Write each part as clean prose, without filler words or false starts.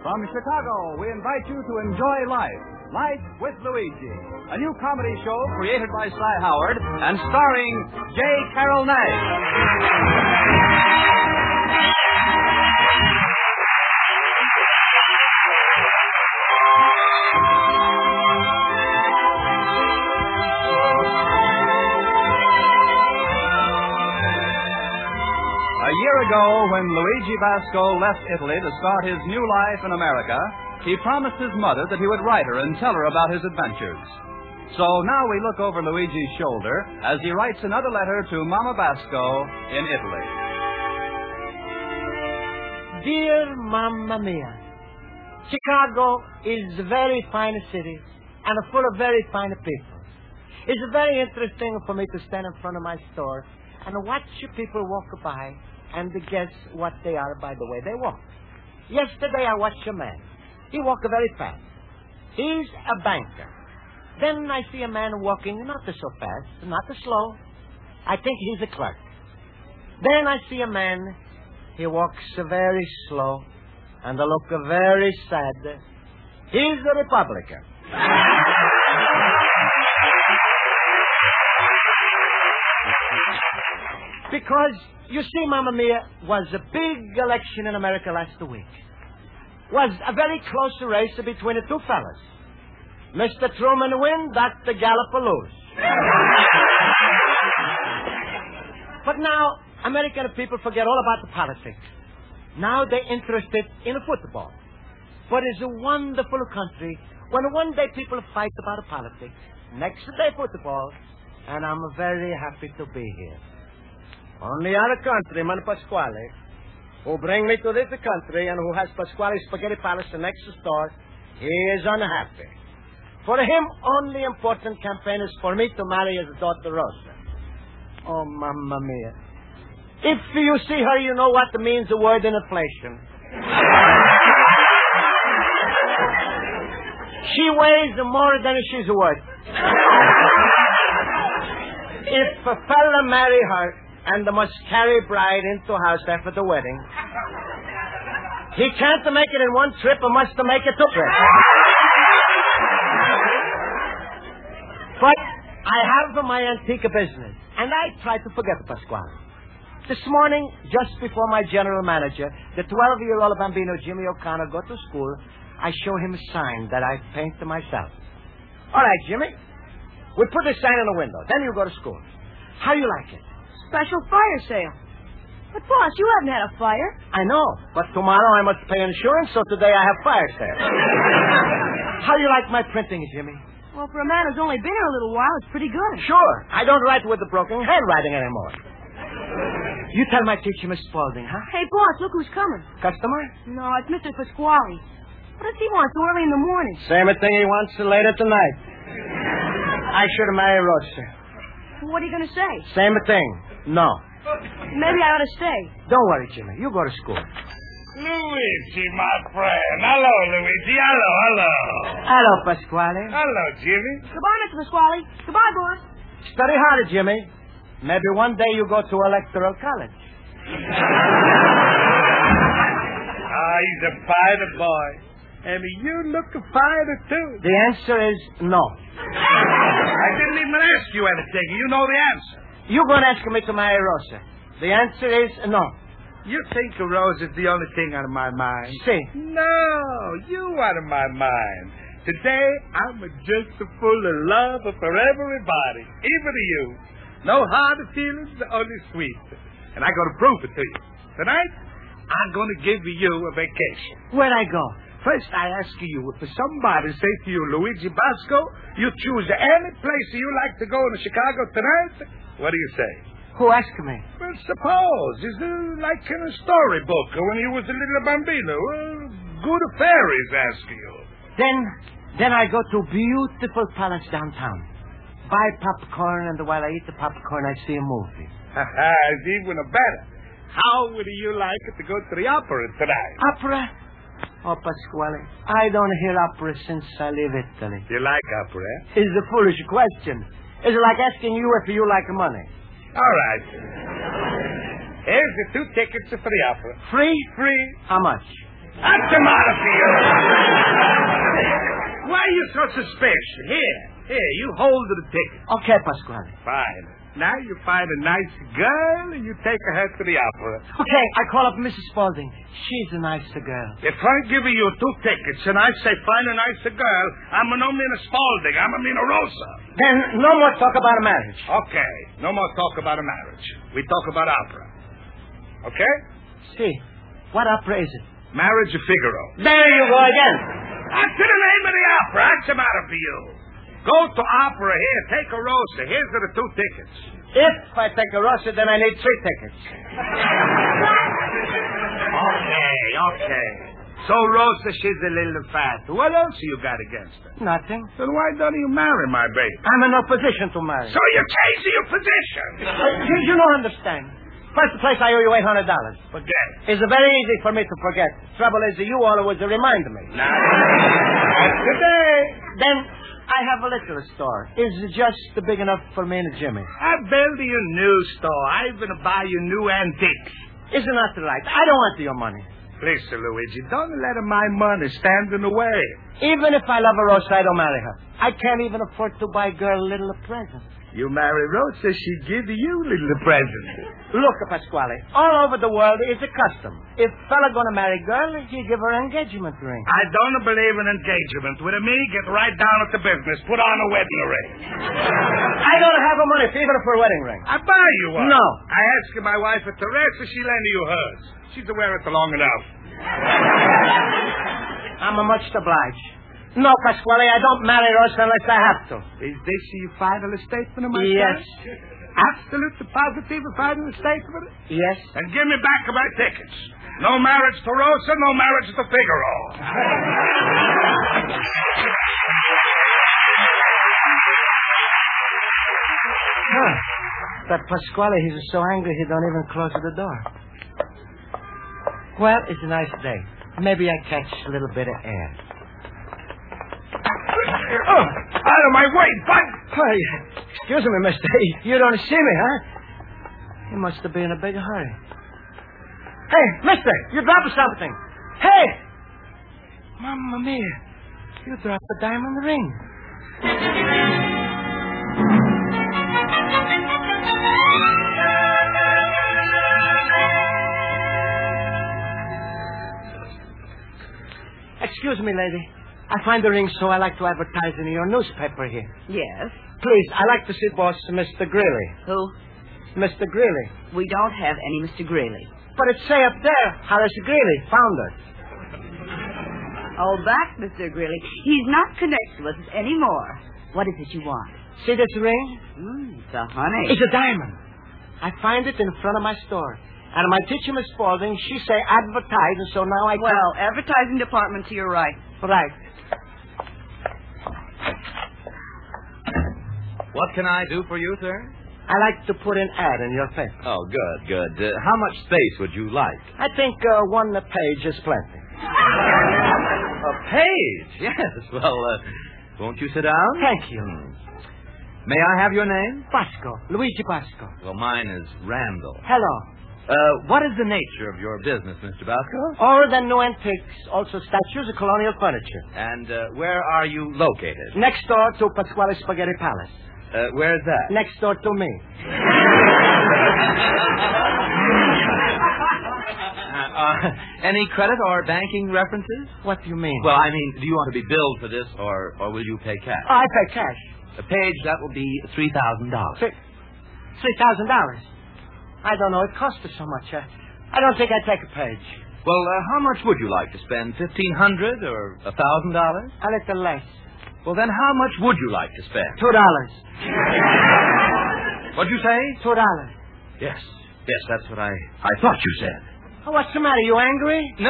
From Chicago, we invite you to enjoy Life, Life with Luigi, a new comedy show created by Cy Howard and starring J. Carrol Naish. A year ago, when Luigi Basco left Italy to start his new life in America, he promised his mother that he would write her and tell her about his adventures. So now we look over Luigi's shoulder as he writes another letter to Mama Basco in Italy. Dear Mamma Mia, Chicago is a very fine city and full of very fine people. It's very interesting for me to stand in front of my store and watch people walk by and guess what they are by the way they walk. Yesterday I watched a man. He walked very fast. He's a banker. Then I see a man walking not so fast, not slow. I think he's a clerk. Then I see a man. He walks very slow and look very sad. He's a Republican. Because, you see, Mamma Mia, was a big election in America last week. Was a very close race between the two fellas. Mr. Truman win, Dr. Gallup lose. But now, American people forget all about the politics. Now they're interested in football. But it's a wonderful country when one day people fight about politics, next day football, and I'm very happy to be here. Only other countryman, Pasquale, who bring me to this country and who has Pasquale Spaghetti Palace next door, he is unhappy. For him, only important campaign is for me to marry his daughter, Rosa. Oh, Mamma Mia. If you see her, you know what means the word inflation. She weighs more than she's worth. If a fella marry her, and must carry bride into house after the wedding, he can't make it in one trip and must make it two trips. But I have my antique business, and I try to forget Pasquale. This morning, just before my general manager, the 12-year-old bambino Jimmy O'Connor, go to school, I show him a sign that I paint myself. All right, Jimmy, we put the sign in the window. Then you go to school. How do you like it? Special fire sale. But, boss, you haven't had a fire. I know, but tomorrow I must pay insurance, so today I have fire sale. How do you like my printing, Jimmy? Well, for a man who's only been here a little while, it's pretty good. Sure. I don't write with the broken handwriting anymore. You tell my teacher, Miss Spaulding, huh? Hey, boss, look who's coming. Customer? No, it's Mr. Pasquale. What does he want so early in the morning? Same thing he wants later tonight. I should marry Rosa. What are you going to say? Same thing. No. Maybe I ought to stay. Don't worry, Jimmy. You go to school. Luigi, my friend. Hello, Luigi. Hello. Hello, Pasquale. Hello, Jimmy. Goodbye, Mr. Pasquale. Goodbye, boss. Study hard, Jimmy. Maybe one day you go to Electoral College. He's a fine boy. And you look fine, too. The answer is no. I didn't even ask you anything. You know the answer. You're going to ask me to marry Rosa. The answer is no. You think Rose is the only thing on my mind? See. No, you out of my mind. Today, I'm just full of love for everybody, even you. No hard feelings, only sweet. And I'm going to prove it to you. Tonight, I'm going to give you a vacation. Where'd I go? First, I ask you, if somebody say to you, Luigi Basco, you choose any place you like to go in Chicago tonight, what do you say? Who asked me? Well, suppose. It's like in a storybook when you was a little bambino. Good fairies ask you. Then I go to beautiful palace downtown. Buy popcorn, and while I eat the popcorn, I see a movie. It's even better. How would you like to go to the opera tonight? Opera? Oh, Pasquale, I don't hear opera since I leave Italy. You like opera? It's a foolish question. It's like asking you if you like money. All right. Here's the 2 tickets for the opera. Free? Free. How much? What's the matter for you? Why are you so suspicious? Here, you hold the ticket. Okay, Pasquale. Fine. Now you find a nice girl and you take her to the opera. Okay, I call up Mrs. Spaulding. She's a nicer girl. If I give you 2 tickets and I say find a nicer girl, I'm no mean a Spaulding. I'm a mean a Rosa. Then no more talk about a marriage. Okay. No more talk about a marriage. We talk about opera. Okay? See, what opera is it? Marriage of Figaro. There you go again. That's the name of the opera. What's the matter for you? Go to opera here. Take a Rosa. Here's the 2 tickets. If I take a Rosa, then I need 3 tickets. Okay. So Rosa, she's a little fat. What else you got against her? Nothing. Then why don't you marry my baby? I'm in no position to marry. So you're changing your position. You don't understand. First place, I owe you $800. Forget it. It's very easy for me to forget. Trouble is, you always remind me. Not today. Then I have a liquor store. Is it just big enough for me and Jimmy? I build you a new store. I'm going to buy you new antiques. Isn't that right? I don't want your money. Please, Sir Luigi, don't let my money stand in the way. Even if I love a Rosa, I don't marry her. I can't even afford to buy a girl a little present. You marry Rosa, she give you little present. Look, Pasquale, all over the world is a custom. If fella gonna marry girl, he give her an engagement ring. I don't believe in engagement. With me, get right down at the business. Put on a wedding ring. I don't have the money even for a wedding ring. I buy you one. No. I asked my wife at Teresa, she lend you hers. She's to wear it long enough. I'm much obliged. No, Pasquale, I don't marry Rosa unless I have to. Is this your final statement of my Yes. son? Absolute positive final statement? Yes. And give me back my tickets. No marriage to Rosa, no marriage to Figaro. That Pasquale, he's so angry he don't even close the door. Well, it's a nice day. Maybe I catch a little bit of air. Oh, out of my way, bud! Hey, excuse me, mister. You don't see me, huh? You must have been in a big hurry. Hey, mister, you dropped something. Hey! Mamma mia. You dropped the diamond ring. Excuse me, lady. I find the ring, so I like to advertise in your newspaper here. Yes. Please, I like to see boss Mr. Greeley. Who? Mr. Greeley. We don't have any Mr. Greeley. But it say up there, Horace Greeley, founder. Oh, that's Mr. Greeley. He's not connected with us anymore. What is it you want? See this ring? It's a honey. It's a diamond. I find it in front of my store. And my teacher, Miss Spaulding, she say advertise, and so now I Well, advertising department to your right. Right. What can I do for you, sir? I like to put an ad in your paper. Oh, good. How much space would you like? I think one page is plenty. A page? Yes. Well, won't you sit down? Thank you. May I have your name? Pasco. Luigi Pasco. Well, mine is Randall. Hello. What is the nature of your business, Mr. Basco? All the new antiques, also statues of colonial furniture. And where are you located? Next door to Pasquale Spaghetti Palace. Where's that? Next door to me. Any credit or banking references? What do you mean? Well, I mean, do you want to be billed for this, or will you pay cash? I pay cash. A page, that will be $3,000. $3,000. I don't know. It costs us so much. I don't think I'd take a page. Well, how much would you like to spend? $1,500 or $1,000? A little less. Well, then how much would you like to spend? $2. What'd you say? $2. Yes, that's what I thought you said. Oh, what's the matter? You angry? No.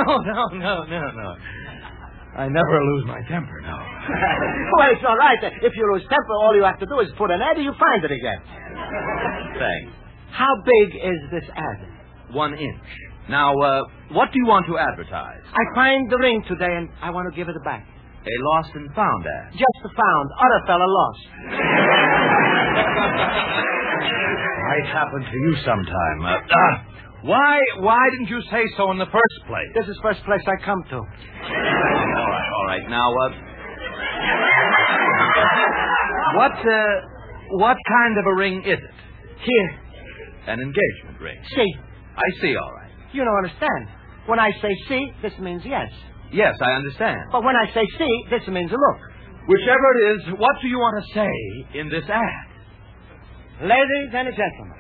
I never lose my temper, no. Well, it's all right. If you lose temper, all you have to do is put an ad and you find it again. Thanks. How big is this ad? 1 inch. Now, what do you want to advertise? I find the ring today and I want to give it back. A lost and found ad. Just found. Other fella lost. I might happen to you sometime. Why didn't you say so in the first place? This is the first place I come to. All right. Now, what kind of a ring is it? Here. An engagement ring. See. I see, all right. You don't understand. When I say see, this means yes. Yes, I understand. But when I say see, this means look. Whichever it is, what do you want to say in this ad? Ladies and gentlemen.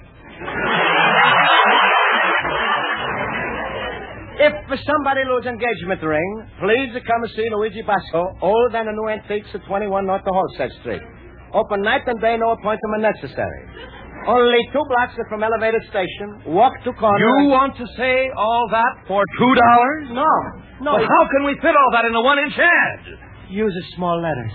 If somebody lose engagement ring, please come and see Luigi Basco, old and new antiques at 21 North Halstead Street. Open night and day, no appointment necessary. Only 2 blocks from Elevated Station. Walk to corner. You want to say all that for $2? No. Well, how can we fit all that in a 1-inch ad? Use small letters.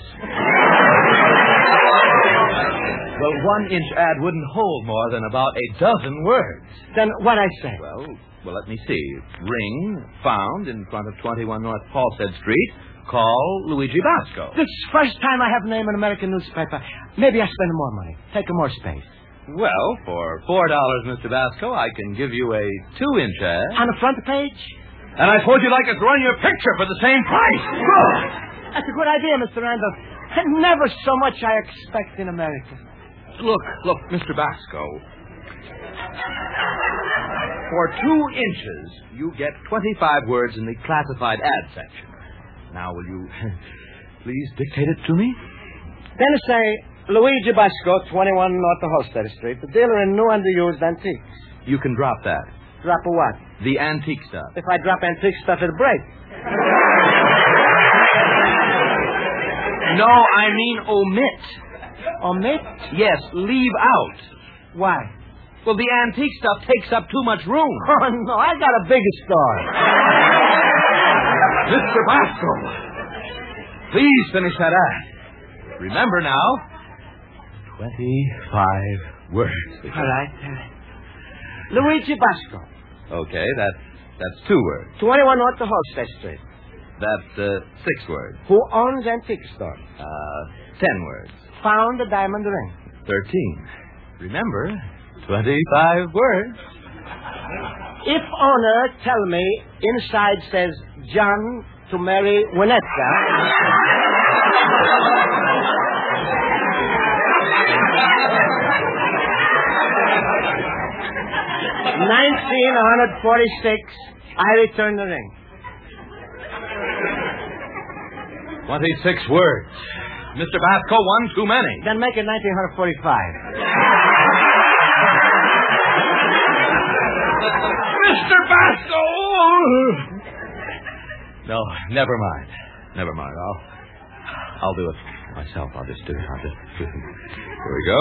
Well, 1-inch ad wouldn't hold more than about a dozen words. Then what I say? Well, let me see. Ring found in front of 21 North Halstead Street. Call Luigi Basco. This is the first time I have a name in an American newspaper. Maybe I spend more money. Take more space. Well, for $4, Mr. Basco, I can give you a 2-inch ad. On the front page? And I suppose you'd like us to run your picture for the same price. Good. That's a good idea, Mr. Randall. Never so much I expect in America. Look, Mr. Basco. For 2 inches, you get 25 words in the classified ad section. Now, will you please dictate it to me? Then say, Luigi Basco, 21 North Halstead Street, the dealer in new and used antiques. You can drop that. Drop a what? The antique stuff. If I drop antique stuff, it'll break. No, I mean omit. Omit? Yes, leave out. Why? Well, the antique stuff takes up too much room. Oh, no, I got a bigger store. Mr. Basco, please finish that ad. Remember now, 25 words. All right. Luigi Basco. Okay, that's 2 words. 21 North Halstead Street. That's 6 words. Who owns antique store? 10 words. Found a diamond ring. 13. Remember, 25 words. If owner tell me inside says John to marry Winnetka. 1946, I return the ring. 26 words. Mr. Basco, one too many. Then make it 1945. Mr. Basco! No, never mind. Never mind. I'll do it myself. I'll just do it. Here we go.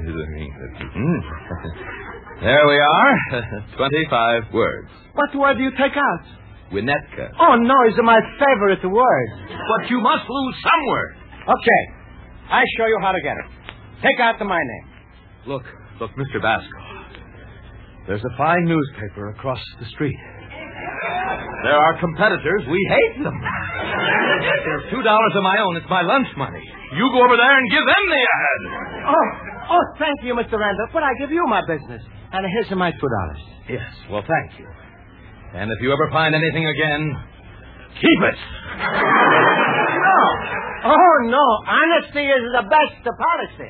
There we are. 25 words. What word do you take out? Winnetka. Oh, no, it's my favorite word. But you must lose some word. Okay. I show you how to get it. Take out my name. Look, Mr. Basco. There's a fine newspaper across the street. There are competitors. We hate them. There's $2 of my own. It's my lunch money. You go over there and give them the ad. Oh, thank you, Mr. Randall. But I give you my business. And here's my $2. Yes, well, thank you. And if you ever find anything again, keep it. No. Oh, no. Honesty is the best policy.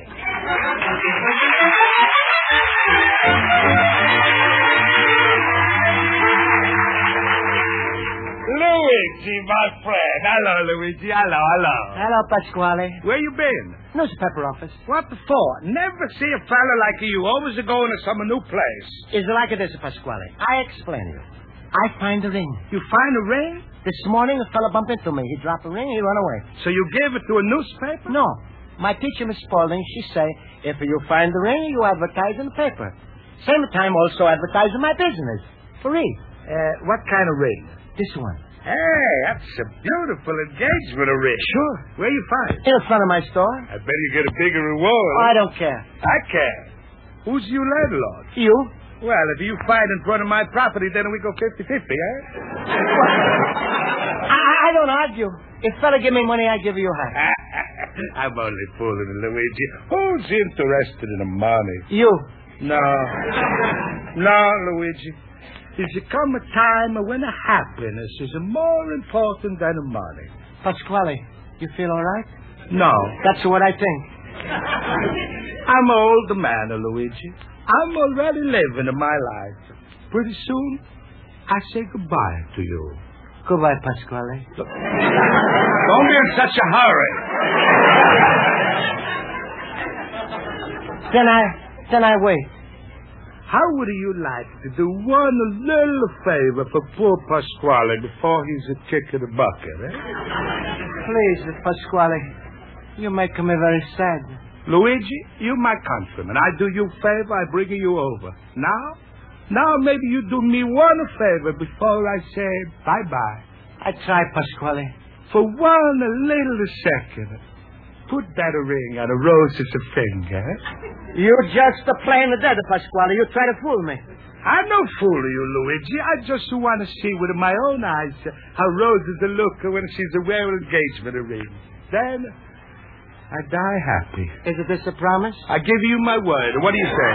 Luigi, my friend. Hello, Luigi. Hello. Hello, Pasquale. Where you been? Newspaper office. What for? Never see a fella like you. Always going to some new place. It's like this, Pasquale. I explain you. I find the ring. You find a ring? This morning, a fella bumped into me. He dropped a ring, he run away. So you gave it to a newspaper? No. My teacher, Miss Spaulding, she say, if you find the ring, you advertise in the paper. Same time also advertise in my business. Free. What kind of ring? This one. Hey, that's a beautiful engagement ring. Sure. Where you find it? In front of my store. I bet you get a bigger reward. I don't care. I care. Who's your landlord? You? Well, if you find in front of my property, then we go 50-50, eh? I don't argue. If fella give me money, I give you half. I'm only fooling, Luigi. Who's interested in the money? You. No, Luigi. There's come a time when happiness is more important than money. Pasquale, you feel all right? No. That's what I think. I'm an old man, Luigi. I'm already living my life. Pretty soon, I say goodbye to you. Goodbye, Pasquale. Don't be in such a hurry. Then I wait. How would you like to do one little favor for poor Pasquale before he's a kick in the bucket, eh? Please, Pasquale. You're making me very sad. Luigi, you're my countryman. I do you a favor, I bring you over. Now maybe you do me one favor before I say bye-bye. I try, Pasquale. For one little second, put that ring on a Rose's finger. You're just playing the dead, Pasquale. You try to fool me. I'm no fool of you, Luigi. I just want to see with my own eyes how Roses will look when she's wearing an engagement ring. Then I die happy. Is this a promise? I give you my word. What do you say?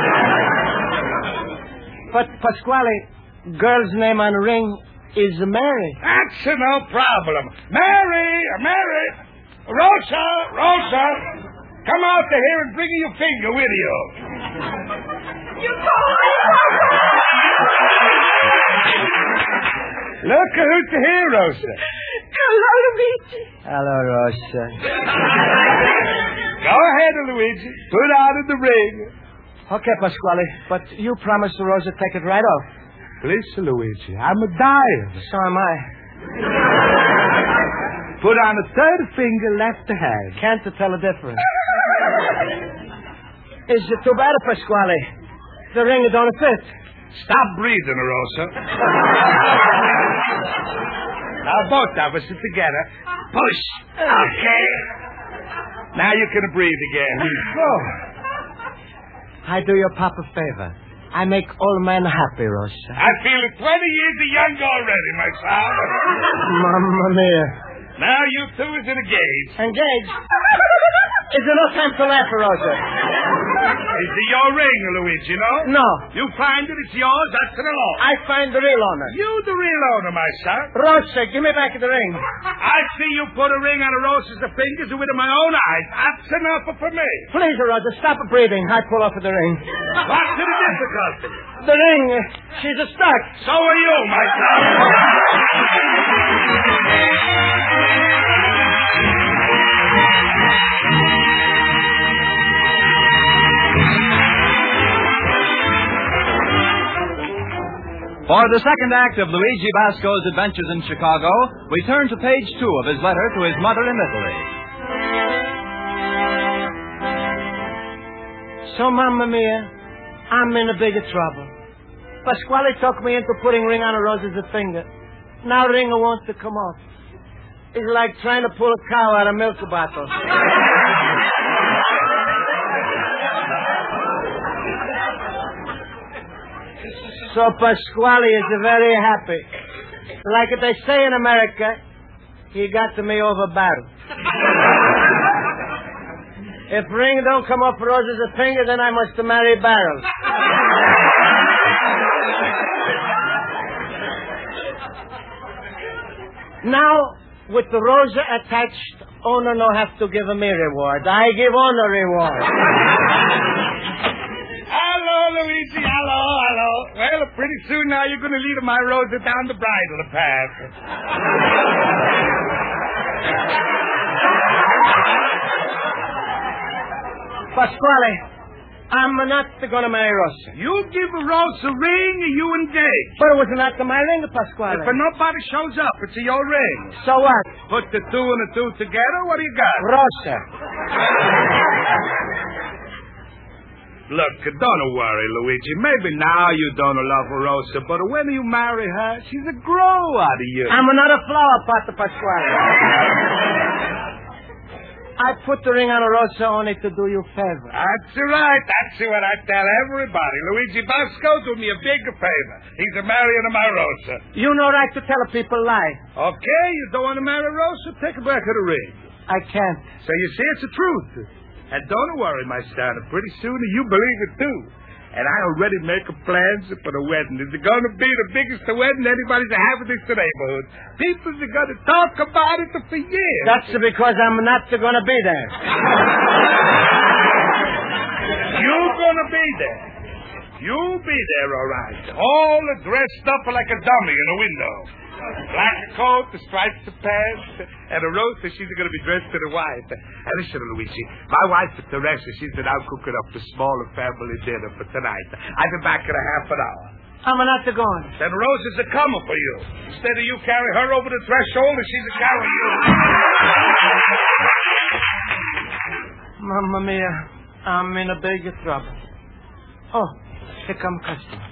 But, Pasquale, girl's name on the ring is Mary. That's no problem. Mary! Rosa! Come out to here and bring your finger with you. You boy! Look who's here, Rosa. Hello, Luigi. Hello, Rosa. Go ahead, Luigi. Put out the ring. Okay, Pasquale, but you promised Rosa to take it right off. Listen, Luigi, I'm a dying. So am I. Put on a third finger, left hand. Can't tell the difference. Is it too bad, Pasquale? The ring don't fit. Stop breathing, Rosa. Now, both of us are together. Push. Okay. Now you can breathe again. Oh. I do your papa a favor. I make all men happy, Rosa. I feel 20 years younger already, my son. Mamma mia. Now you two is engaged. Engaged? Is there no time to laugh, Rosa? Is it your ring, Luigi, no? No. You find it, it's yours, that's the law. I find the real owner. You the real owner, my son. Rosa, give me back the ring. I see you put a ring on a Rosa's fingers with my own eyes. That's enough for me. Please, Rosa, stop breathing. I pull off the ring. What's the difficulty? The ring, she's stuck. So are you, my son. For the second act of Luigi Basco's adventures in Chicago, we turn to page 2 of his letter to his mother in Italy. So, Mamma Mia, I'm in a big trouble. Pasquale talked me into putting ring on a Rosa's finger. Now ring wants to come off. It's like trying to pull a cow out of a milk bottle. So Pasquale is very happy. Like they say in America, he got me over battle. If ring don't come off Rosa's finger, then I must marry Barrel. Now, with the Rosa attached, owner no have to give me reward. I give owner reward. Hello, Luigi. Hello. Well, pretty soon now you're going to lead my Rosa down the bridle path. Pasquale, I'm not going to marry Rosa. You give Rosa a ring, you engage. But it was not my ring, Pasquale. If nobody shows up, it's your ring. So what? Put the two and the two together, what do you got? Rosa. Look, don't worry, Luigi. Maybe now you don't love Rosa, but when you marry her, she's a grow out of you. I'm not a flower pot, Pasquale. I put the ring on a Rosa only to do you a favor. That's right. That's what I tell everybody. Luigi Basco do me a big favor. He's a marrying my Rosa. You no right to tell people lie. Okay, you don't want to marry Rosa? Take her back of the ring. I can't. So you see, it's the truth. And don't worry, my son. Pretty soon you believe it, too. And I already make plans for the wedding. It's going to be the biggest wedding anybody's having in the neighborhood. People are going to talk about it for years. That's because I'm not going to be there. You're going to be there. You'll be there, all right. All dressed up like a dummy in a window. Black coat, the stripes of pants, and a Rosa, she's going to be dressed in white. And listen, Luigi, my wife, Teresa, she's been out cooking up the smaller family dinner for tonight. I'll be back in a half an hour. I'm not going. Then Rosa's a coming for you. Instead of you carry her over the threshold, she's a carry you. Mamma mia, I'm in a big trouble. Oh, here come customer.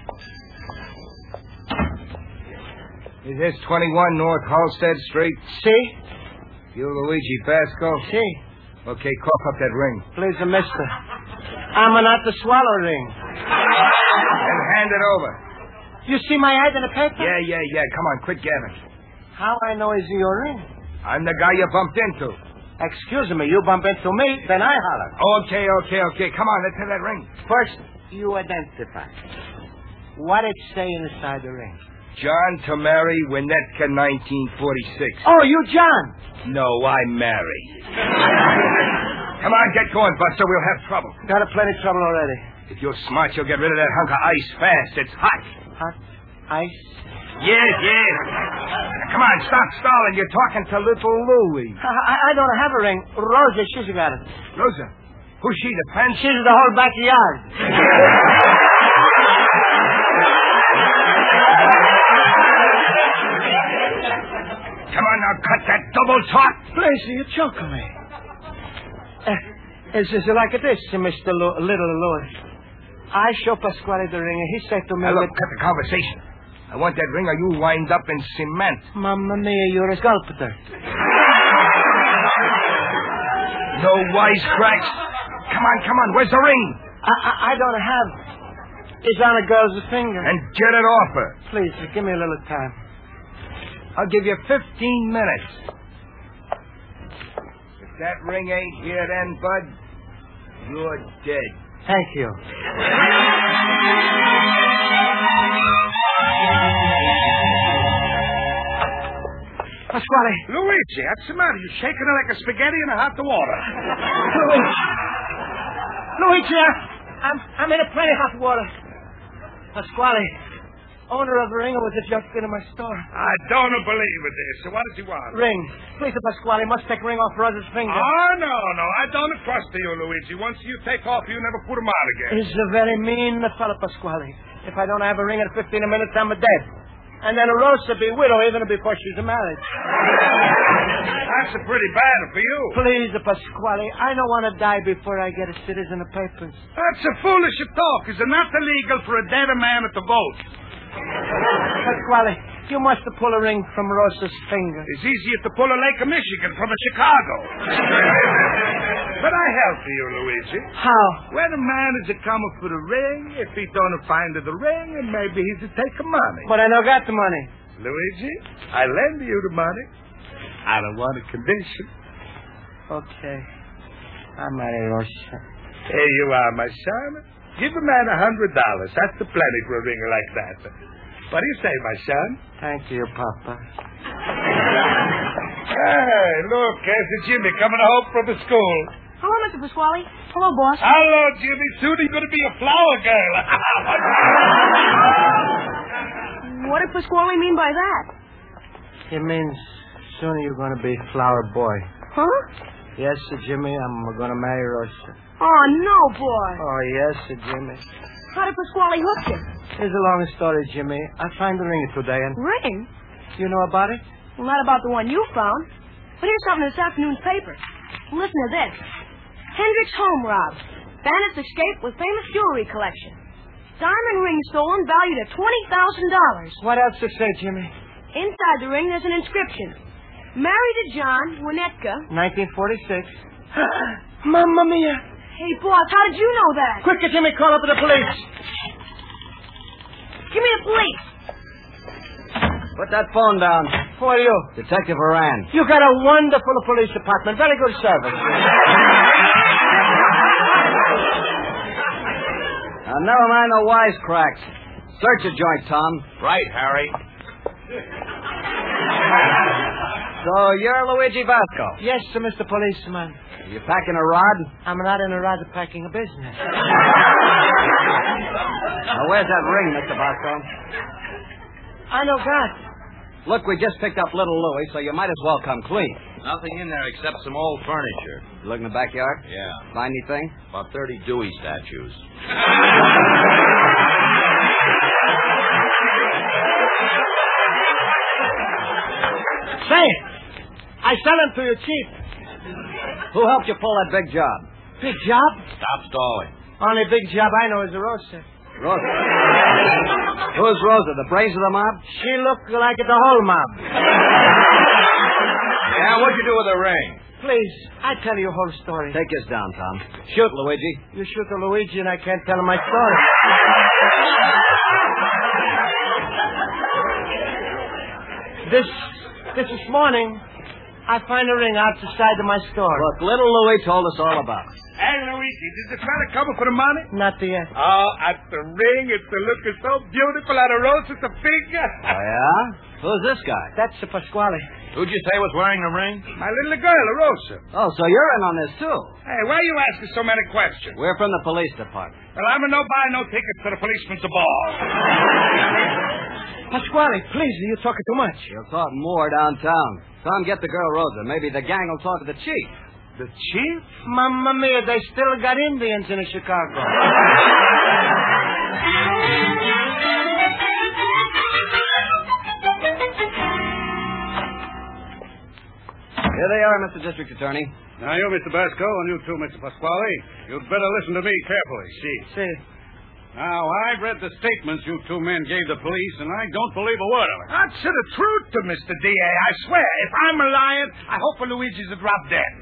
Is this 21 North Halstead Street? See? You Luigi Basco? See? Okay, cough up that ring. Please, mister. I'm not the swallow ring. And hand it over. You see my ad in the paper? Yeah. Come on, quit gabbing. How I know it's your ring? I'm the guy you bumped into. Excuse me, you bump into me, then I holler. Okay. Come on, let's have that ring. First, you identify. What it say inside the ring? John to Mary, Winnetka, 1946. Oh, you John. No, I'm Mary. Come on, get going, Buster. We'll have trouble. Got a plenty trouble already. If you're smart, you'll get rid of that hunk of ice fast. It's hot. Hot ice? Yes. Come on, stop stalling. You're talking to little Louie. I don't have a ring. Rosa, she's got it. Rosa? Who's she, the fence? She's the whole backyard. Come on now, cut that double talk. Please, you choking me. It's like this, Mr. Little Louis. I show Pasquale the ring, and he said to me... Now, look, cut the conversation. I want that ring or you wind up in cement. Mamma mia, you're a sculptor. No wisecracks. Come on. Where's the ring? I don't have. It's on a girl's finger. And get it off her. Please, give me a little time. I'll give you 15 minutes. If that ring ain't here then, Bud, you're dead. Thank you. Pasquale. Luigi, what's the matter? You're shaking it like a spaghetti in a hot water. Luigi, I'm in a plenty hot water. Pasquale, owner of the ring was just in my store. I don't believe it is. So what does he want? Ring. Please, Pasquale, must take ring off Rosa's finger. Oh, no. I don't trust you, Luigi. Once you take off, you never put him on again. He's a very mean fellow, Pasquale. If I don't have a ring in 15 minutes, I'm dead. And then Rosa be widow even before she's married. That's pretty bad for you. Please, Pasquale, I don't want to die before I get a citizen of papers. That's a foolish talk. Is it not illegal for a dead man to vote? Pasquale, you must pull a ring from Rosa's finger. It's easier to pull a Lake of Michigan from a Chicago. But I help you, Luigi. How? When a man is coming for the ring, if he don't find the ring, and maybe he's take the money. But I don't got the money. Luigi, I lend you the money. I don't want a condition. Okay. I'm married, Rosa. Here you are, my son. Give a man $100. That's the plenty for a ring like that. What do you say, my son? Thank you, Papa. Hey, look, there's Jimmy coming home from the school. Hello, Mr. Pasquale. Hello, boss. Hello, Jimmy. Soon you're going to be a flower girl. What did Pasquale mean by that? It means soon you're going to be flower boy. Huh? Yes, Jimmy, I'm going to marry Rosa. Oh, no, boy. Oh, yes, Jimmy. How did Pasquale hook you? It's a long story, Jimmy. I found the ring today, and... Ring? You know about it? Well, not about the one you found. But here's something in this afternoon's paper. Listen to this. Hendricks home robbed. Bandits escape with famous jewelry collection. Diamond ring stolen valued at $20,000. What else to say, Jimmy? Inside the ring, there's an inscription. Married to John, Winnetka. 1946. Mamma mia. Hey, boss, how did you know that? Quick, Jimmy, call up the police. Give me the police. Put that phone down. Who are you? Detective Moran. You got a wonderful police department. Very good service. Never mind the wisecracks. Search a joint, Tom. Right, Harry. So you're Luigi Vasco. Yes, sir, Mr. Policeman. You packing a rod? I'm not in a rod of packing a business. Now, where's that ring, Mr. Vasco? I know that. Look, we just picked up little Louie, so you might as well come clean. Nothing in there except some old furniture. You look in the backyard? Yeah. Find anything? About 30 Dewey statues. Say, I sell them to you cheap. Who helped you pull that big job? Big job? Stop stalling. Only big job I know is the roaster. Rosa. Who's Rosa, the brains of the mob? She looked like the whole mob. Yeah, what'd you do with the ring? Please, I tell you a whole story. Take this down, Tom. Shoot, Luigi. You shoot a Luigi and I can't tell him my story. This morning, I find a ring out the side of my store. Look, little Louie told us all about it. Hey, Luigi, did the fella come for the money? Not yet. Oh, at the ring, it's looking so beautiful at a rose with the finger. Oh, yeah? Who's this guy? That's the Pasquale. Who'd you say was wearing the ring? My little girl, Rosa. Oh, so you're in on this, too. Hey, why are you asking so many questions? We're from the police department. Well, I'm no buy no tickets to the policeman's ball. Pasquale, please, you're talking too much. You'll talk more downtown. Tom, get the girl Rosa. Maybe the gang will talk to the chief. The chief? Mamma mia, they still got Indians in Chicago. Here they are, Mr. District Attorney. Now, you, Mr. Basco, and you too, Mr. Pasquale, you'd better listen to me carefully. See. Now, I've read the statements you two men gave the police, and I don't believe a word of it. That's the truth to Mr. D.A., I swear. If I'm a lion, I hope Luigi's a drop dead.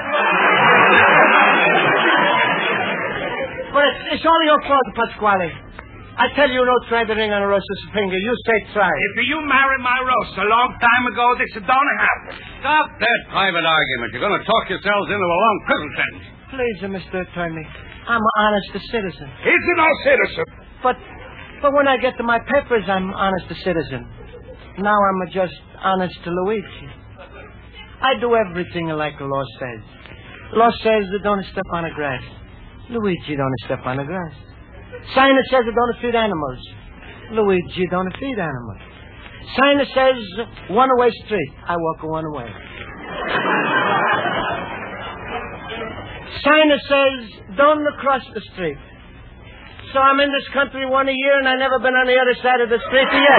But it's all your fault, Pasquale. I tell you, no try the ring on Rosa's finger. You say try. If you married my Rosa a long time ago, this don't happen. Stop that private argument. You're going to talk yourselves into a long prison sentence. Please, Mr. Attorney, I'm an honest citizen. He's no citizen. But when I get to my papers, I'm honest citizen. Now I'm just honest to Luigi. I do everything like the law says. Law says that don't step on the grass. Luigi don't step on the grass. Sign that says it don't feed animals. Luigi don't feed animals. Sign that says one-way street. I walk a one-way. Sign that says don't cross the street. So I'm in this country 1 year and I've never been on the other side of the street yet.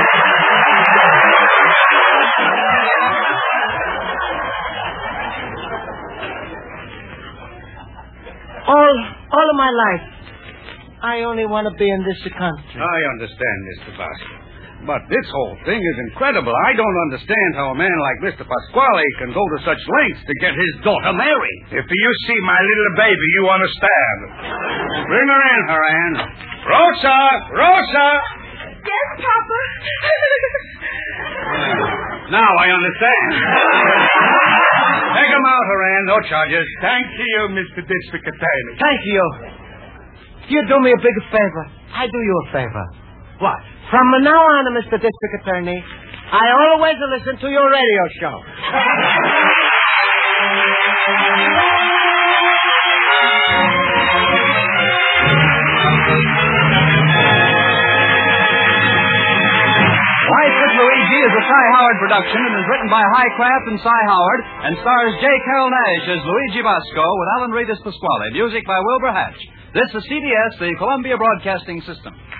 All of my life, I only want to be in this country. I understand, Mr. Basco. But this whole thing is incredible. I don't understand how a man like Mr. Pasquale can go to such lengths to get his daughter married. If you see my little baby, you understand. Bring her in, Haran. Rosa! Rosa! Yes, Papa. Now I understand. Take him out, Haran. No charges. Thank you, Mr. District Attorney. Thank you. You do me a big favor. I do you a favor. What? From now on, Mr. District Attorney, I always listen to your radio show. Life with Luigi is a Cy Howard production and is written by Highcraft and Cy Howard and stars J. Carroll Nash as Luigi Basco with Alan Reed as Pasquale. Music by Wilbur Hatch. This is CBS, the Columbia Broadcasting System.